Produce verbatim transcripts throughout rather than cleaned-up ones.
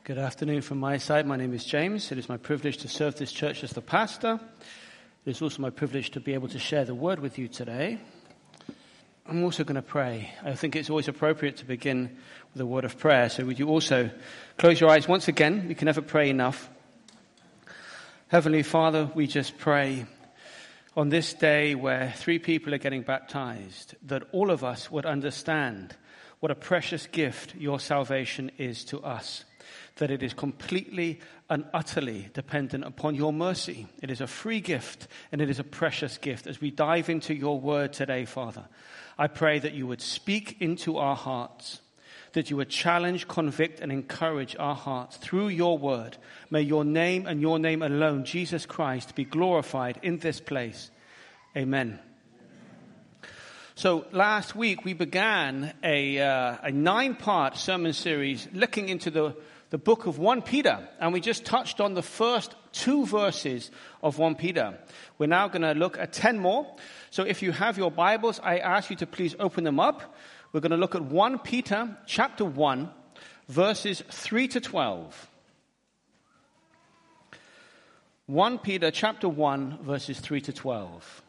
Good afternoon from my side. My name is James. It is my privilege to serve this church as the pastor. It is also my privilege to be able to share the word with you today. I'm also going to pray. I think it's always appropriate to begin with a word of prayer. So would you also close your eyes once again? We can never pray enough. Heavenly Father, we just pray on this day where three people are getting baptized, that all of us would understand what a precious gift your salvation is to us. That it is completely and utterly dependent upon your mercy. It is a free gift and it is a precious gift. As we dive into your word today, Father, I pray that you would speak into our hearts, that you would challenge, convict, and encourage our hearts through your word. May your name and your name alone, Jesus Christ, be glorified in this place. Amen. So last week we began a, uh, a nine-part sermon series looking into the the book of First Peter, and we just touched on the first two verses of First Peter. We're now going to look at ten more. So if you have your Bibles, I ask you to please open them up. We're going to look at First Peter chapter one, verses three to twelve. First Peter chapter one, verses three to twelve.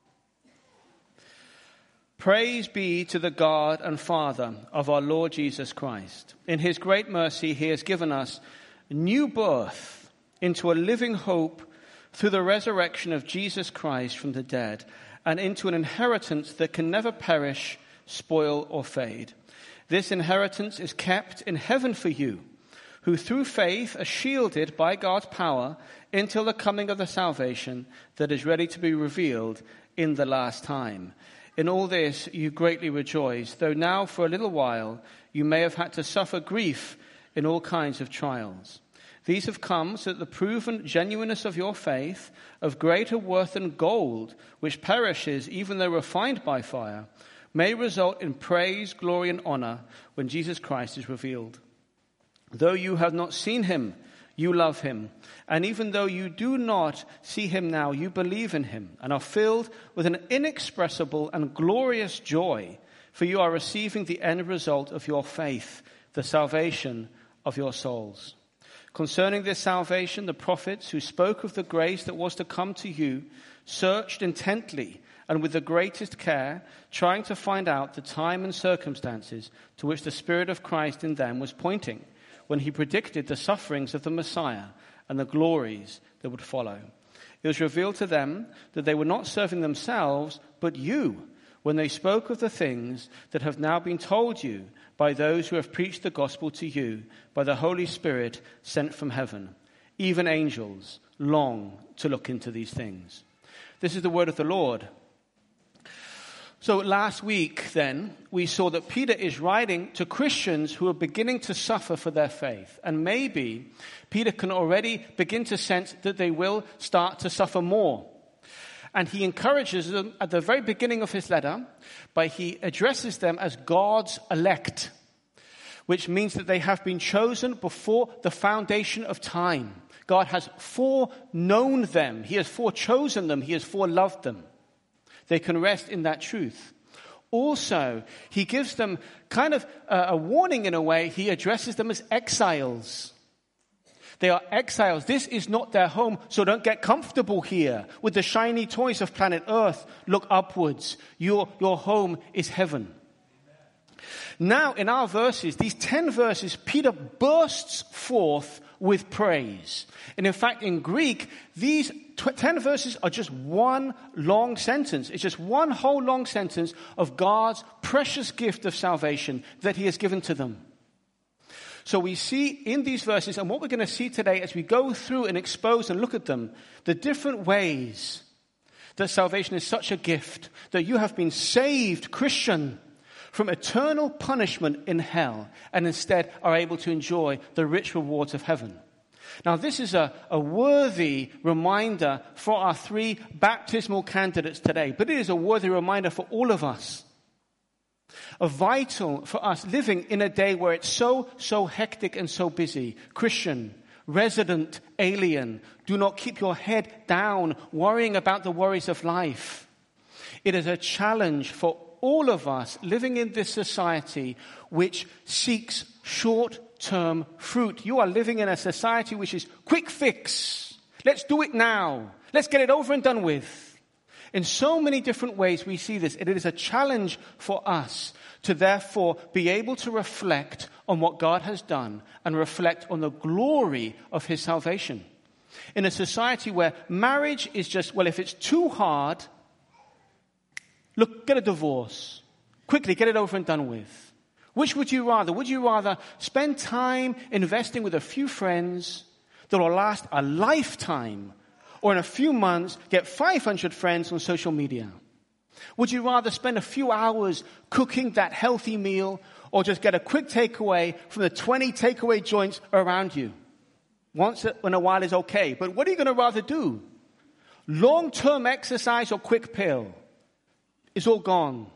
Praise be to the God and Father of our Lord Jesus Christ. In his great mercy, he has given us new birth into a living hope through the resurrection of Jesus Christ from the dead, and into an inheritance that can never perish, spoil, or fade. This inheritance is kept in heaven for you, who through faith are shielded by God's power until the coming of the salvation that is ready to be revealed in the last time. In all this you greatly rejoice, though now for a little while you may have had to suffer grief in all kinds of trials. These have come so that the proven genuineness of your faith, of greater worth than gold, which perishes even though refined by fire, may result in praise, glory, and honor when Jesus Christ is revealed. Though you have not seen him, you love him. And even though you do not see him now, you believe in him and are filled with an inexpressible and glorious joy, for you are receiving the end result of your faith, the salvation of your souls. Concerning this salvation, the prophets who spoke of the grace that was to come to you searched intently and with the greatest care, trying to find out the time and circumstances to which the Spirit of Christ in them was pointing, when he predicted the sufferings of the Messiah and the glories that would follow. It was revealed to them that they were not serving themselves, but you, when they spoke of the things that have now been told you by those who have preached the gospel to you by the Holy Spirit sent from heaven. Even angels long to look into these things. This is the word of the Lord. So last week, then, we saw that Peter is writing to Christians who are beginning to suffer for their faith. And maybe Peter can already begin to sense that they will start to suffer more. And he encourages them at the very beginning of his letter, but he addresses them as God's elect, which means that they have been chosen before the foundation of time. God has foreknown them. He has forechosen them. He has foreloved them. They can rest in that truth. Also, he gives them kind of a, a warning in a way. He addresses them as exiles. They are exiles. This is not their home, so don't get comfortable here with the shiny toys of planet Earth. Look upwards. Your, your home is heaven. Now, in our verses, these ten verses, Peter bursts forth with praise. And in fact, in Greek, these tw- ten verses are just one long sentence. It's just one whole long sentence of God's precious gift of salvation that he has given to them. So we see in these verses, and what we're going to see today as we go through and expose and look at them, the different ways that salvation is such a gift, that you have been saved, Christian, from eternal punishment in hell, and instead are able to enjoy the rich rewards of heaven. Now, this is a, a worthy reminder for our three baptismal candidates today, but it is a worthy reminder for all of us. A vital for us living in a day where it's so, so hectic and so busy. Christian, resident, alien, do not keep your head down worrying about the worries of life. It is a challenge for all of us living in this society which seeks short long-term fruit. You are living in a society which is quick fix. Let's do it now. Let's get it over and done with. In so many different ways we see this. It is a challenge for us to therefore be able to reflect on what God has done and reflect on the glory of his salvation. In a society where marriage is just, well, if it's too hard, look, get a divorce. Quickly, get it over and done with. Which would you rather? Would you rather spend time investing with a few friends that will last a lifetime, or in a few months get five hundred friends on social media? Would you rather spend a few hours cooking that healthy meal, or just get a quick takeaway from the twenty takeaway joints around you? Once in a while is okay, but what are you going to rather do? Long-term exercise or quick pill? It's all gone.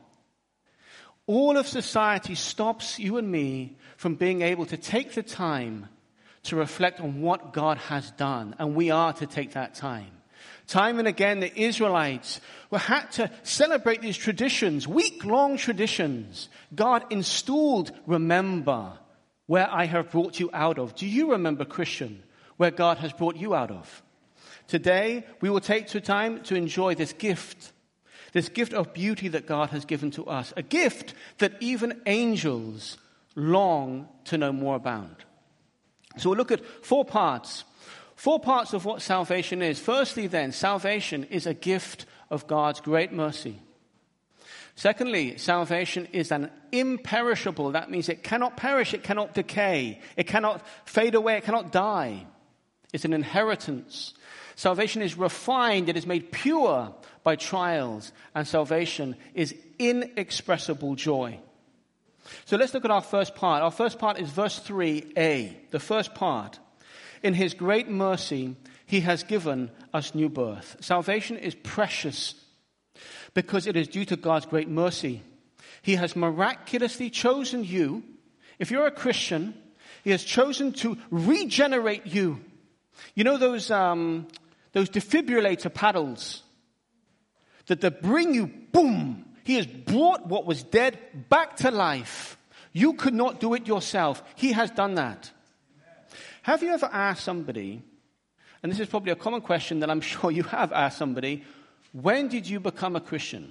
All of society stops you and me from being able to take the time to reflect on what God has done, and we are to take that time. Time and again, the Israelites were had to celebrate these traditions, week-long traditions. God installed, remember where I have brought you out of. Do you remember, Christian, where God has brought you out of? Today, we will take the time to enjoy this gift, this gift of beauty that God has given to us, a gift that even angels long to know more about. So we'll look at four parts. Four parts of what salvation is. Firstly, then, salvation is a gift of God's great mercy. Secondly, salvation is an imperishable. That means it cannot perish, it cannot decay, it cannot fade away, it cannot die. It's an inheritance. Salvation is refined, it is made pure by trials, and salvation is inexpressible joy. So let's look at our first part. Our first part is verse three a, the first part. In his great mercy, he has given us new birth. Salvation is precious because it is due to God's great mercy. He has miraculously chosen you. If you're a Christian, he has chosen to regenerate you. You know those um, those defibrillator paddles that, that bring you, boom. He has brought what was dead back to life. You could not do it yourself. He has done that. Have you ever asked somebody, and this is probably a common question that I'm sure you have asked somebody, when did you become a Christian?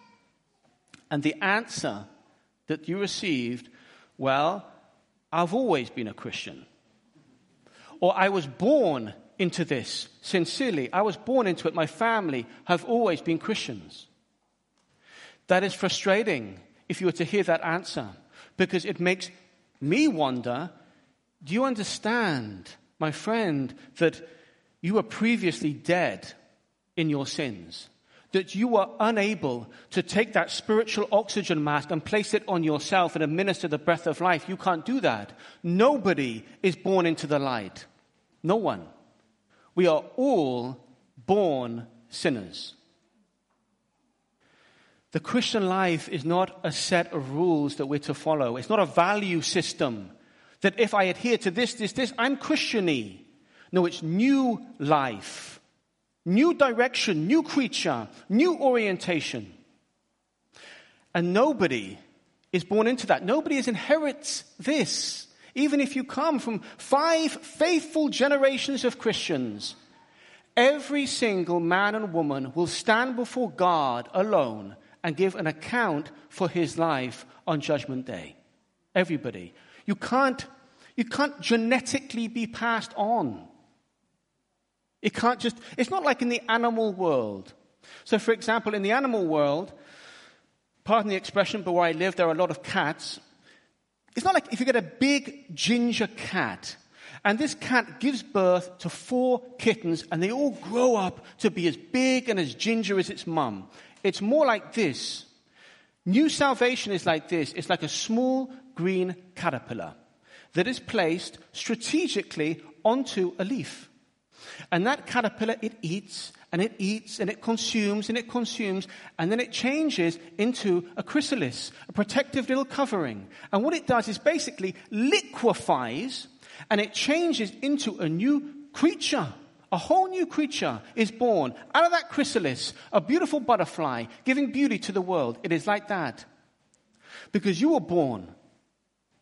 And the answer that you received, well, I've always been a Christian. Or I was born into this, sincerely. I was born into it. My family have always been Christians. That is frustrating if you were to hear that answer, because it makes me wonder, do you understand, my friend, that you were previously dead in your sins? That you were unable to take that spiritual oxygen mask and place it on yourself and administer the breath of life. You can't do that. Nobody is born into the light. No one. We are all born sinners. The Christian life is not a set of rules that we're to follow. It's not a value system that if I adhere to this, this, this, I'm Christian-y. No, it's new life, new direction, new creature, new orientation. And nobody is born into that. Nobody inherits this. Even if you come from five faithful generations of Christians, every single man and woman will stand before God alone and give an account for his life on Judgment Day. Everybody. You can't, you can't genetically be passed on. It can't just, it's not like in the animal world. So for example, in the animal world, pardon the expression, but where I live, there are a lot of cats. It's not like if you get a big ginger cat, and this cat gives birth to four kittens, and they all grow up to be as big and as ginger as its mum. It's more like this. New salvation is like this. It's like a small green caterpillar that is placed strategically onto a leaf. And that caterpillar, it eats, and it eats, and it consumes, and it consumes, and then it changes into a chrysalis, a protective little covering. And what it does is basically liquefies, and it changes into a new creature. A whole new creature is born out of that chrysalis, a beautiful butterfly, giving beauty to the world. It is like that. Because you were born.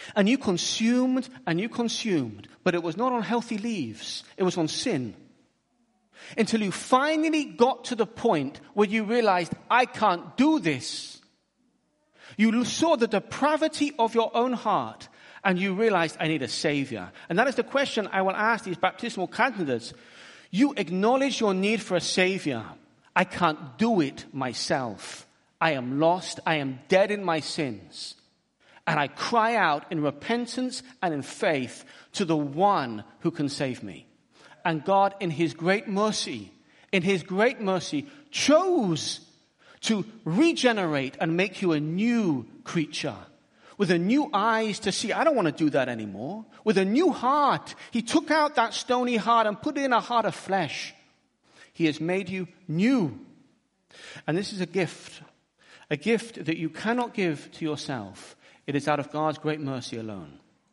And you consumed and you consumed, but it was not on healthy leaves. It was on sin. Until you finally got to the point where you realized, I can't do this. You saw the depravity of your own heart and you realized, I need a savior. And that is the question I will ask these baptismal candidates. You acknowledge your need for a savior. I can't do it myself. I am lost. I am dead in my sins. And I cry out in repentance and in faith to the one who can save me. And God, in his great mercy, in his great mercy, chose to regenerate and make you a new creature. With a new eyes to see. I don't want to do that anymore. With a new heart. He took out that stony heart and put in a heart of flesh. He has made you new. And this is a gift. A gift that you cannot give to yourself. It is out of God's great mercy alone.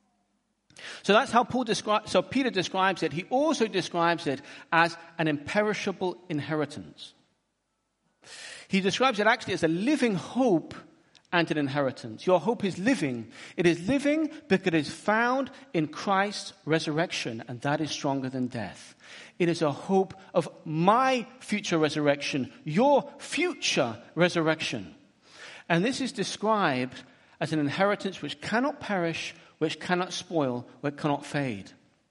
So that's how Paul describes, so Peter describes it. He also describes it as an imperishable inheritance. He describes it actually as a living hope and an inheritance. Your hope is living. It is living because it is found in Christ's resurrection, and that is stronger than death. It is a hope of my future resurrection, your future resurrection. And this is described as an inheritance which cannot perish, which cannot spoil, which cannot fade.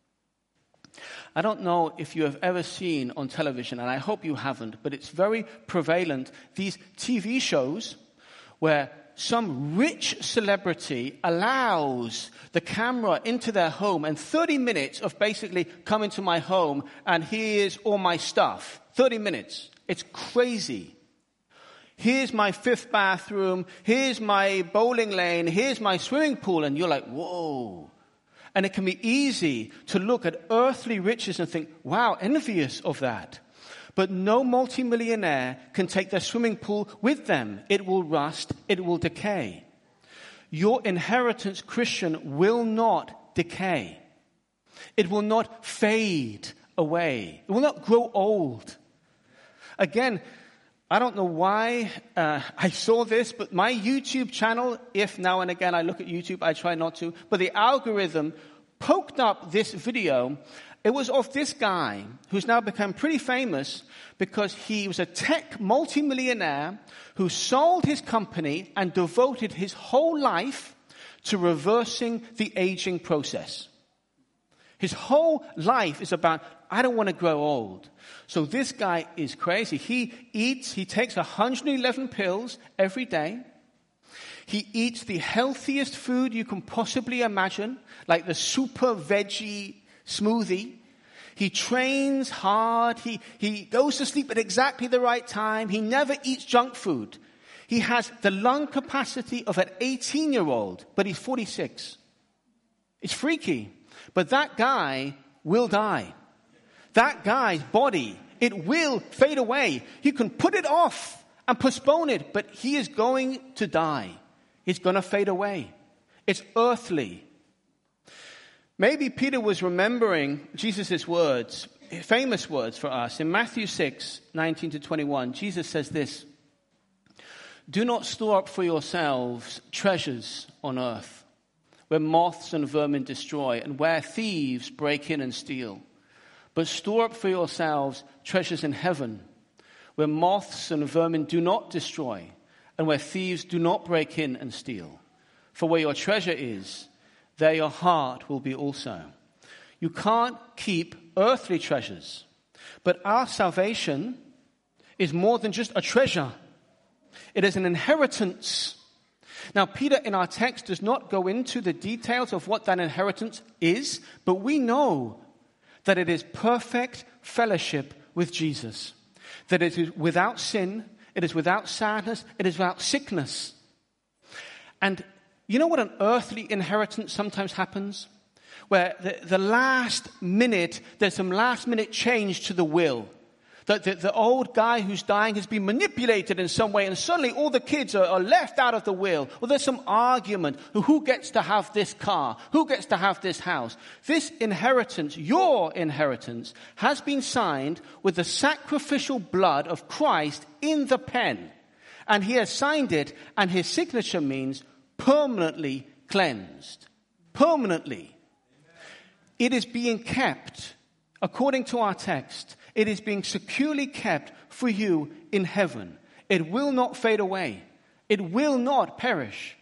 I don't know if you have ever seen on television, and I hope you haven't, but it's very prevalent, these T V shows where some rich celebrity allows the camera into their home and thirty minutes of basically come into my home and here's all my stuff. thirty minutes. It's crazy. Here's my fifth bathroom. Here's my bowling lane. Here's my swimming pool. And you're like, whoa. And it can be easy to look at earthly riches and think, wow, envious of that. But no multimillionaire can take their swimming pool with them. It will rust. It will decay. Your inheritance, Christian, will not decay. It will not fade away. It will not grow old. Again, I don't know why uh, I saw this, but my YouTube channel, if now and again I look at YouTube, I try not to, but the algorithm poked up this video. It was of this guy who's now become pretty famous because he was a tech multimillionaire who sold his company and devoted his whole life to reversing the aging process. His whole life is about, I don't want to grow old. So this guy is crazy. He eats, he takes one hundred eleven pills every day. He eats the healthiest food you can possibly imagine, like the super veggie smoothie. He trains hard. He, he goes to sleep at exactly the right time. He never eats junk food. He has the lung capacity of an eighteen-year-old, but he's forty-six. It's freaky. But that guy will die. That guy's body, it will fade away. You can put it off and postpone it, but he is going to die. It's going to fade away. It's earthly. Maybe Peter was remembering Jesus' words, famous words for us. In Matthew six, nineteen to twenty-one, Jesus says this, "Do not store up for yourselves treasures on earth, where moths and vermin destroy, and where thieves break in and steal. But store up for yourselves treasures in heaven, where moths and vermin do not destroy, and where thieves do not break in and steal. For where your treasure is, there your heart will be also." You can't keep earthly treasures. But our salvation is more than just a treasure. It is an inheritance. Now, Peter in our text does not go into the details of what that inheritance is, but we know that it is perfect fellowship with Jesus. That it is without sin, it is without sadness, it is without sickness. And you know what an earthly inheritance sometimes happens? Where the, the last minute, there's some last minute change to the will. That the, the old guy who's dying has been manipulated in some way, and suddenly all the kids are, are left out of the will. Or there's some argument. Who gets to have this car? Who gets to have this house? This inheritance, your inheritance, has been signed with the sacrificial blood of Christ in the pen. And he has signed it, and his signature means permanently cleansed. permanently. It is being kept, according to our text, it is being securely kept for you in heaven. It will not fade away. It will not perish.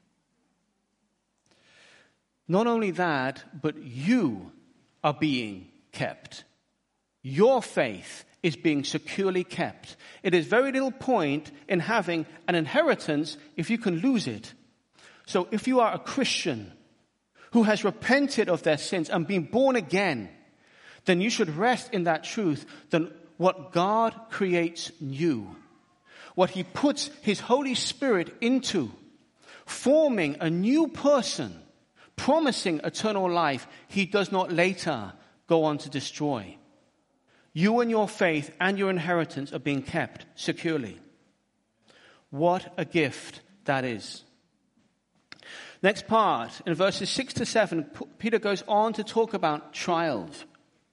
Not only that, but you are being kept. Your faith is being securely kept. It is very little point in having an inheritance if you can lose it. So if you are a Christian who has repented of their sins and been born again, then you should rest in that truth that what God creates new, what he puts his Holy Spirit into, forming a new person, promising eternal life, he does not later go on to destroy. You and your faith and your inheritance are being kept securely. What a gift that is. Next part, in verses six to seven, Peter goes on to talk about trials.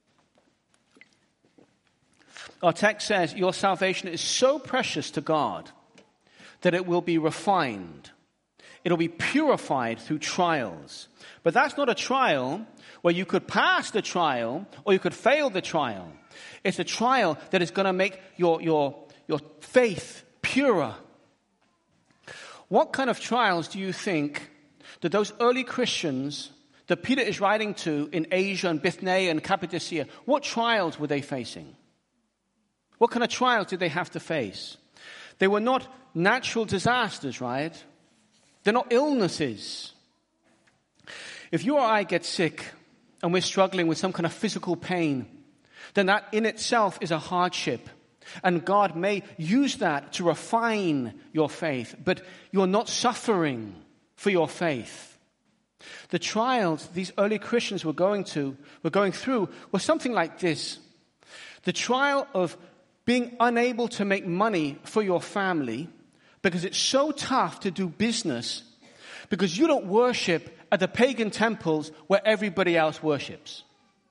Our text says, your salvation is so precious to God that it will be refined. It'll be purified through trials. But that's not a trial where you could pass the trial or you could fail the trial. It's a trial that is going to make your, your, your faith purer. What kind of trials do you think that those early Christians that Peter is writing to in Asia and Bithynia and Cappadocia, what trials were they facing? What kind of trials did they have to face? They were not natural disasters, right? They're not illnesses. If you or I get sick and we're struggling with some kind of physical pain, then that in itself is a hardship. And God may use that to refine your faith, but you're not suffering for your faith. The trials these early Christians were going to, were going through, was something like this. The trial of being unable to make money for your family because it's so tough to do business because you don't worship at the pagan temples where everybody else worships.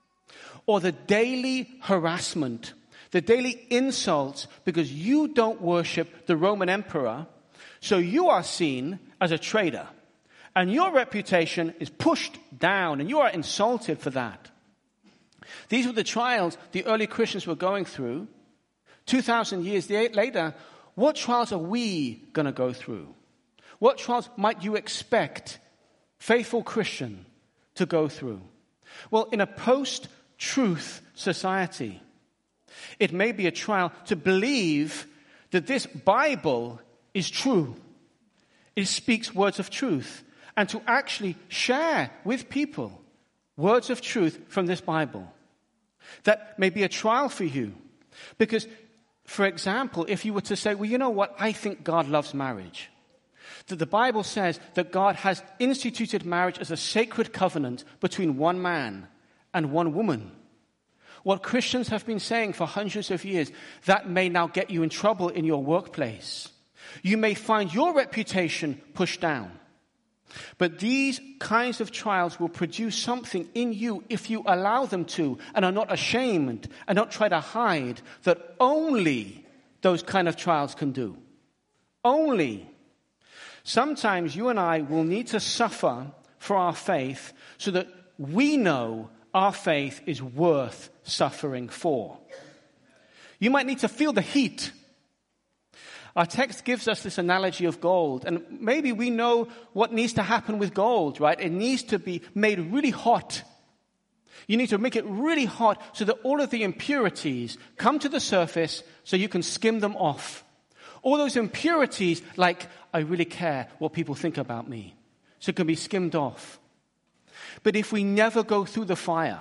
Or the daily harassment, the daily insults because you don't worship the Roman emperor, so you are seen as a traitor. And your reputation is pushed down and you are insulted for that. These were the trials the early Christians were going through. two thousand years later, what trials are we going to go through? What trials might you expect faithful Christian to go through? Well, in a post-truth society, it may be a trial to believe that this Bible is true. It speaks words of truth. And to actually share with people words of truth from this Bible. That may be a trial for you. Because, for example, if you were to say, well, you know what, I think God loves marriage. That the Bible says that God has instituted marriage as a sacred covenant between one man and one woman. What Christians have been saying for hundreds of years, that may now get you in trouble in your workplace. You may find your reputation pushed down. But these kinds of trials will produce something in you if you allow them to and are not ashamed and don't try to hide that only those kind of trials can do. Only. Sometimes you and I will need to suffer for our faith so that we know our faith is worth suffering for. You might need to feel the heat. Our text gives us this analogy of gold, and maybe we know what needs to happen with gold, right? It needs to be made really hot. You need to make it really hot so that all of the impurities come to the surface so you can skim them off. All those impurities, like, I really care what people think about me, so it can be skimmed off. But if we never go through the fire,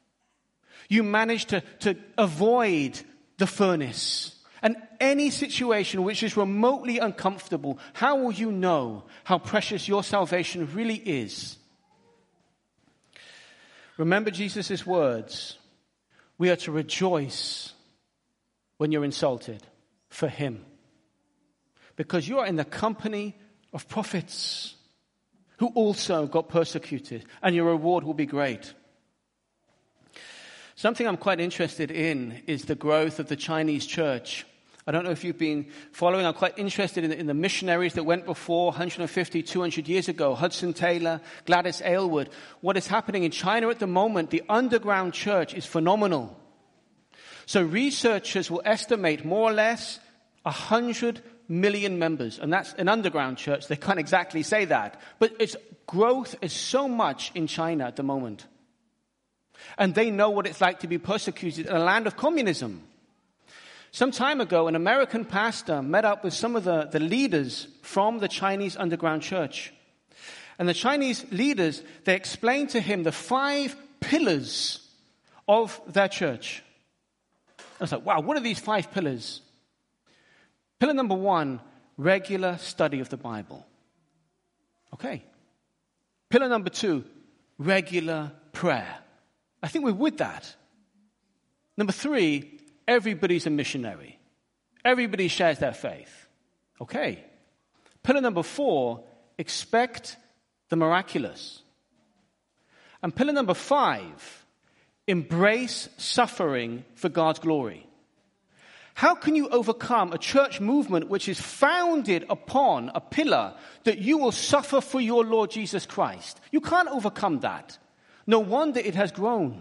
you manage to, to avoid the furnace, and any situation which is remotely uncomfortable, how will you know how precious your salvation really is? Remember Jesus' words. We are to rejoice when you're insulted for him. Because you are in the company of prophets who also got persecuted, and your reward will be great. Something I'm quite interested in is the growth of the Chinese church. I don't know if you've been following. I'm quite interested in the, in the missionaries that went before one hundred fifty, two hundred years ago. Hudson Taylor, Gladys Aylward. What is happening in China at the moment, the underground church is phenomenal. So researchers will estimate more or less one hundred million members. And that's an underground church. They can't exactly say that. But its growth is so much in China at the moment. And they know what it's like to be persecuted in a land of communism. Some time ago, an American pastor met up with some of the, the leaders from the Chinese underground church. And the Chinese leaders, they explained to him the five pillars of their church. I was like, wow, what are these five pillars? Pillar number one, regular study of the Bible. Okay. Pillar number two, regular prayer. I think we're with that. Number three, everybody's a missionary. Everybody shares their faith. Okay. Pillar number four, expect the miraculous. And pillar number five, embrace suffering for God's glory. How can you overcome a church movement which is founded upon a pillar that you will suffer for your Lord Jesus Christ? You can't overcome that. No wonder it has grown.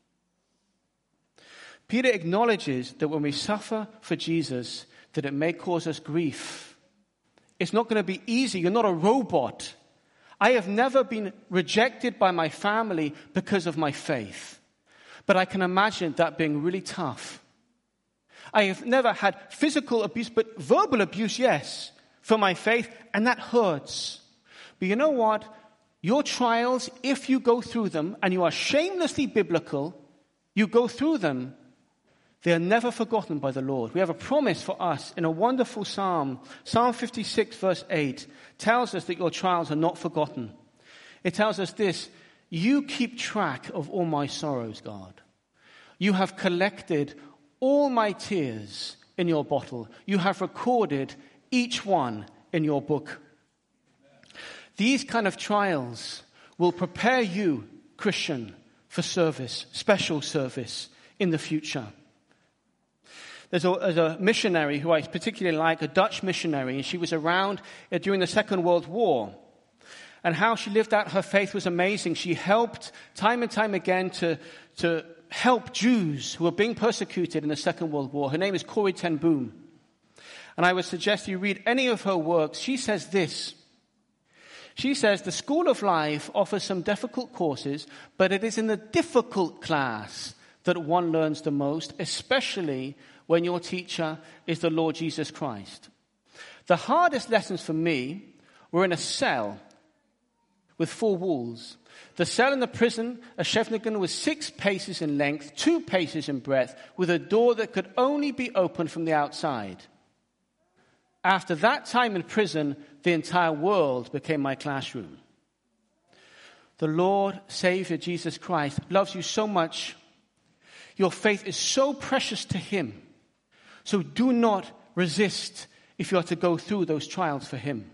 Peter acknowledges that when we suffer for Jesus, that it may cause us grief. It's not going to be easy. You're not a robot. I have never been rejected by my family because of my faith. But I can imagine that being really tough. I have never had physical abuse, but verbal abuse, yes, for my faith, and that hurts. But you know what? Your trials, if you go through them, and you are shamelessly biblical, you go through them, they are never forgotten by the Lord. We have a promise for us in a wonderful psalm. Psalm fifty-six, verse eight, tells us that your trials are not forgotten. It tells us this: you keep track of all my sorrows, God. You have collected all my tears in your bottle. You have recorded each one in your book. These kind of trials will prepare you, Christian, for service, special service in the future. There's a, there's a missionary who I particularly like, a Dutch missionary, and she was around during the Second World War. And how she lived out her faith was amazing. She helped time and time again to, to help Jews who were being persecuted in the Second World War. Her name is Corrie ten Boom. And I would suggest you read any of her works. She says this. She says, the School of Life offers some difficult courses, but it is in the difficult class that one learns the most, especially when your teacher is the Lord Jesus Christ. The hardest lessons for me were in a cell with four walls. The cell in the prison of Scheveningen was six paces in length, two paces in breadth, with a door that could only be opened from the outside. After that time in prison, the entire world became my classroom. The Lord, Savior, Jesus Christ, loves you so much. Your faith is so precious to Him. So do not resist if you are to go through those trials for Him.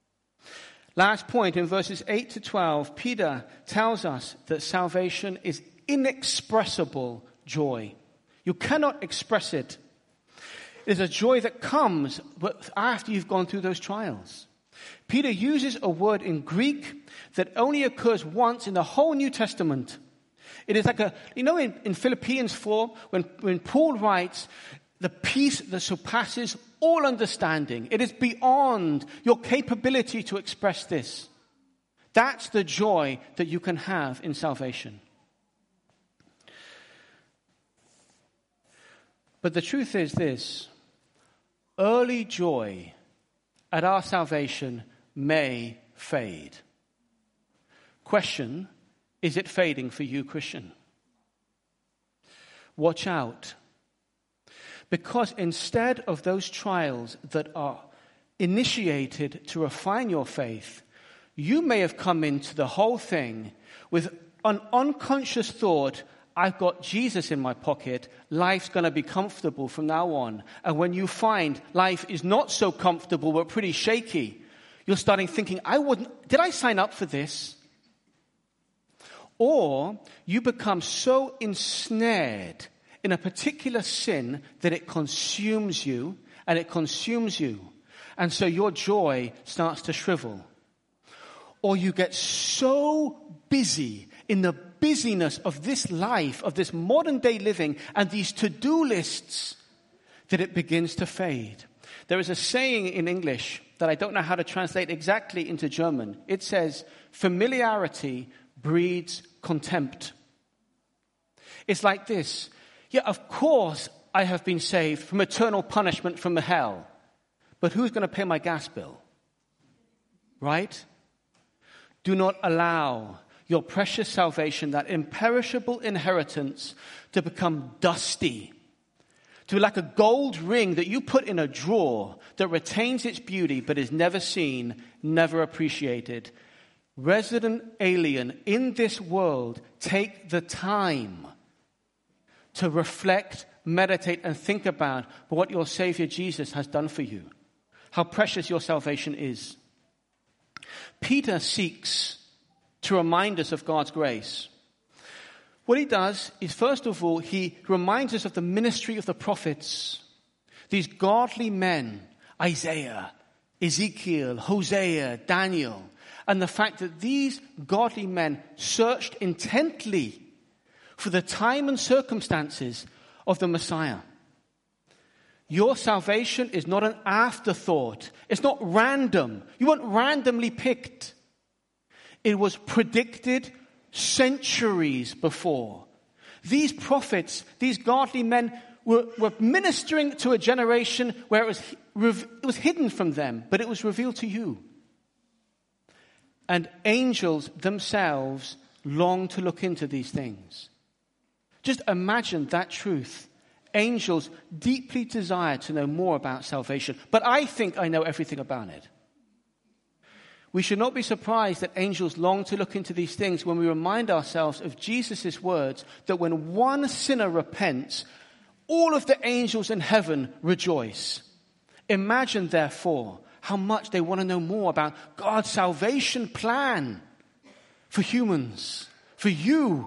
Last point, in verses eight to twelve, Peter tells us that salvation is inexpressible joy. You cannot express it. It is a joy that comes after you've gone through those trials. Peter uses a word in Greek that only occurs once in the whole New Testament. It is like a, you know, in, in Philippians four, when, when Paul writes, the peace that surpasses all understanding. It is beyond your capability to express this. That's the joy that you can have in salvation. But the truth is this: early joy at our salvation may fade. Question, is it fading for you, Christian? Watch out. Because instead of those trials that are initiated to refine your faith, you may have come into the whole thing with an unconscious thought, I've got Jesus in my pocket, life's going to be comfortable from now on. And when you find life is not so comfortable but pretty shaky, you're starting thinking, I wouldn't, did I sign up for this? Or you become so ensnared in a particular sin that it consumes you and it consumes you. And so your joy starts to shrivel. Or you get so busy in the busyness of this life, of this modern day living, and these to-do lists, that it begins to fade. There is a saying in English that I don't know how to translate exactly into German. It says, familiarity breeds contempt. It's like this. Yeah, of course I have been saved from eternal punishment from the hell. But who's going to pay my gas bill? Right? Do not allow your precious salvation, that imperishable inheritance, to become dusty. To be like a gold ring that you put in a drawer that retains its beauty but is never seen, never appreciated. Resident alien in this world, take the time to reflect, meditate, and think about what your Savior Jesus has done for you. How precious your salvation is. Peter seeks to remind us of God's grace. What he does is, first of all, he reminds us of the ministry of the prophets. These godly men, Isaiah, Ezekiel, Hosea, Daniel, and the fact that these godly men searched intently for the time and circumstances of the Messiah. Your salvation is not an afterthought. It's not random. You weren't randomly picked. It was predicted centuries before. These prophets, these godly men, were, were ministering to a generation where it was, it was hidden from them, but it was revealed to you. And angels themselves long to look into these things. Just imagine that truth. Angels deeply desire to know more about salvation, but I think I know everything about it. We should not be surprised that angels long to look into these things when we remind ourselves of Jesus' words that when one sinner repents, all of the angels in heaven rejoice. Imagine, therefore, how much they want to know more about God's salvation plan for humans, for you.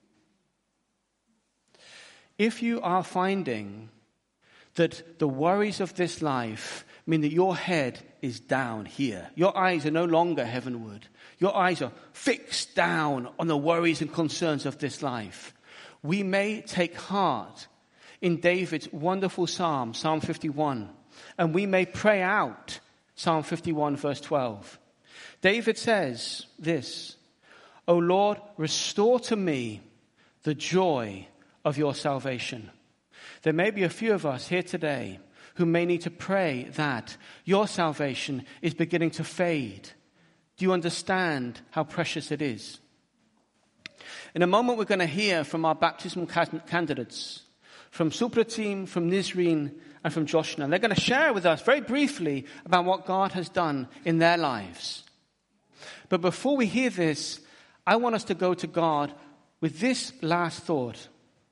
If you are finding that the worries of this life mean that your head is down here, your eyes are no longer heavenward, your eyes are fixed down on the worries and concerns of this life, we may take heart in David's wonderful psalm, Psalm fifty-one, and we may pray out Psalm fifty-one, verse twelve. David says this, O Lord, restore to me the joy of your salvation. There may be a few of us here today who may need to pray that your salvation is beginning to fade. Do you understand how precious it is? In a moment, we're going to hear from our baptismal candidates, from Supratim, from Nizreen, and from Joshua. And they're going to share with us very briefly about what God has done in their lives. But before we hear this, I want us to go to God with this last thought.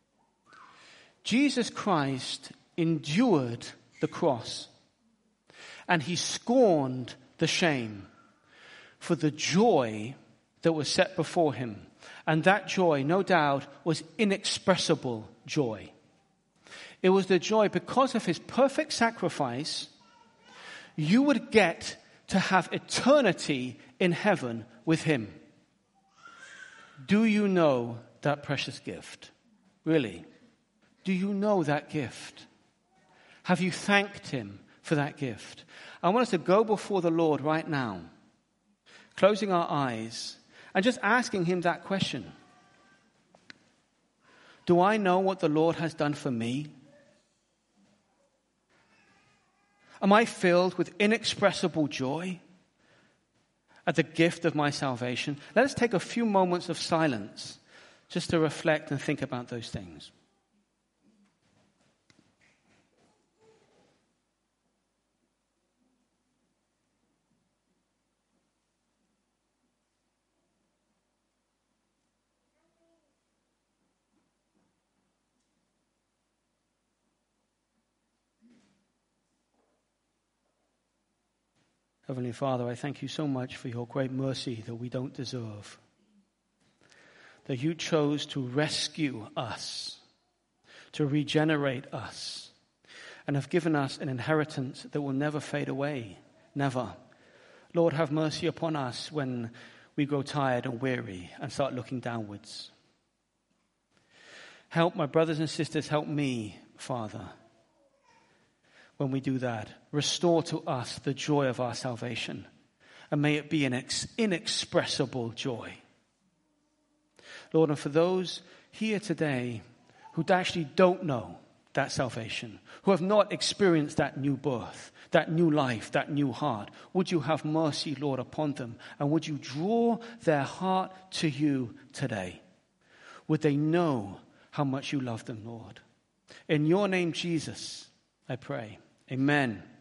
Jesus Christ endured the cross, and he scorned the shame for the joy that was set before him. And that joy, no doubt, was inexpressible joy. It was the joy because of his perfect sacrifice, you would get to have eternity in heaven with him. Do you know that precious gift? Really? Do you know that gift? Have you thanked him for that gift? I want us to go before the Lord right now, closing our eyes and just asking him that question. Do I know what the Lord has done for me? Am I filled with inexpressible joy at the gift of my salvation? Let us take a few moments of silence just to reflect and think about those things. Heavenly Father, I thank you so much for your great mercy that we don't deserve. That you chose to rescue us, to regenerate us, and have given us an inheritance that will never fade away. Never. Lord, have mercy upon us when we grow tired and weary and start looking downwards. Help my brothers and sisters, help me, Father, when we do that. Restore to us the joy of our salvation, and may it be an ex- inexpressible joy. Lord, and for those here today who actually don't know that salvation, who have not experienced that new birth, that new life, that new heart, would you have mercy, Lord, upon them, and would you draw their heart to you today? Would they know how much you love them, Lord? In your name, Jesus, I pray. Amen.